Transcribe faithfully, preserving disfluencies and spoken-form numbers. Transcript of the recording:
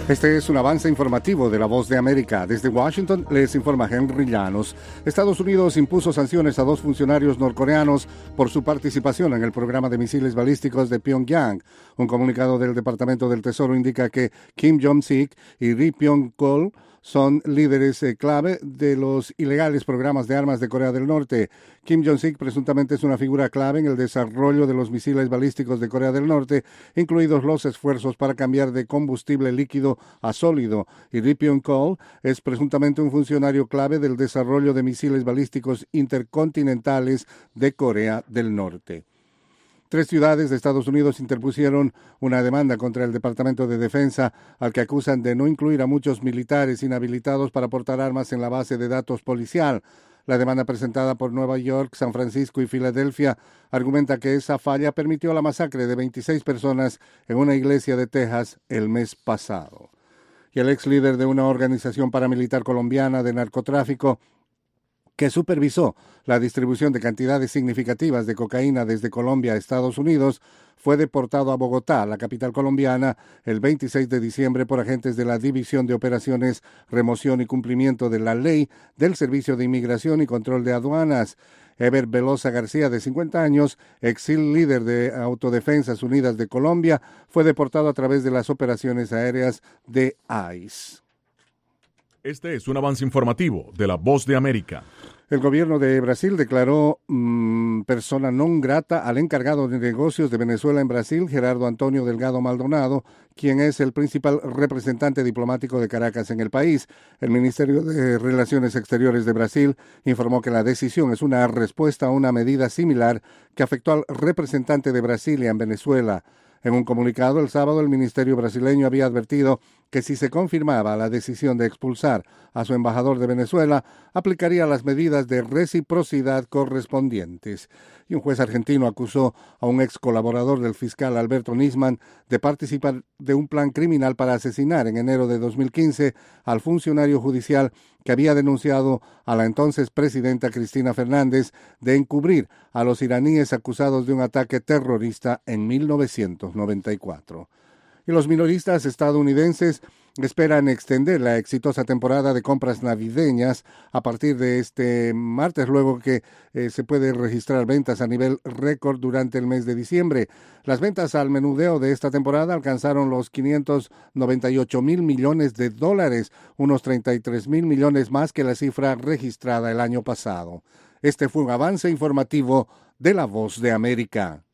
Este es un avance informativo de La Voz de América. Desde Washington les informa Henry Llanos. Estados Unidos impuso sanciones a dos funcionarios norcoreanos por su participación en el programa de misiles balísticos de Pyongyang. Un comunicado del Departamento del Tesoro indica que Kim Jong-sik y Ri Pyong-chol son líderes eh, clave de los ilegales programas de armas de Corea del Norte. Kim Jong-sik presuntamente es una figura clave en el desarrollo de los misiles balísticos de Corea del Norte, incluidos los esfuerzos para cambiar de combustible líquido a sólido, y Ri Pyong-chol es presuntamente un funcionario clave del desarrollo de misiles balísticos intercontinentales de Corea del Norte. Tres ciudades de Estados Unidos interpusieron una demanda contra el Departamento de Defensa, al que acusan de no incluir a muchos militares inhabilitados para portar armas en la base de datos policial. La demanda presentada por Nueva York, San Francisco y Filadelfia argumenta que esa falla permitió la masacre de veintiséis personas en una iglesia de Texas el mes pasado. Y el ex líder de una organización paramilitar colombiana de narcotráfico que supervisó la distribución de cantidades significativas de cocaína desde Colombia a Estados Unidos, fue deportado a Bogotá, la capital colombiana, el veintiséis de diciembre por agentes de la División de Operaciones, Remoción y Cumplimiento de la Ley del Servicio de Inmigración y Control de Aduanas. Eber Velosa García, de cincuenta años, ex líder de Autodefensas Unidas de Colombia, fue deportado a través de las operaciones aéreas de ICE. Este es un avance informativo de La Voz de América. El gobierno de Brasil declaró mmm, persona non grata al encargado de negocios de Venezuela en Brasil, Gerardo Antonio Delgado Maldonado, quien es el principal representante diplomático de Caracas en el país. El Ministerio de Relaciones Exteriores de Brasil informó que la decisión es una respuesta a una medida similar que afectó al representante de Brasilia en Venezuela. En un comunicado el sábado, el ministerio brasileño había advertido que si se confirmaba la decisión de expulsar a su embajador de Venezuela, aplicaría las medidas de reciprocidad correspondientes. Y un juez argentino acusó a un ex colaborador del fiscal Alberto Nisman de participar de un plan criminal para asesinar en enero de dos mil quince al funcionario judicial que había denunciado a la entonces presidenta Cristina Fernández de encubrir a los iraníes acusados de un ataque terrorista en mil novecientos noventa y cuatro. Y los minoristas estadounidenses esperan extender la exitosa temporada de compras navideñas a partir de este martes, luego que eh, se puede registrar ventas a nivel récord durante el mes de diciembre. Las ventas al menudeo de esta temporada alcanzaron los quinientos noventa y ocho mil millones de dólares, unos treinta y tres mil millones más que la cifra registrada el año pasado. Este fue un avance informativo de La Voz de América.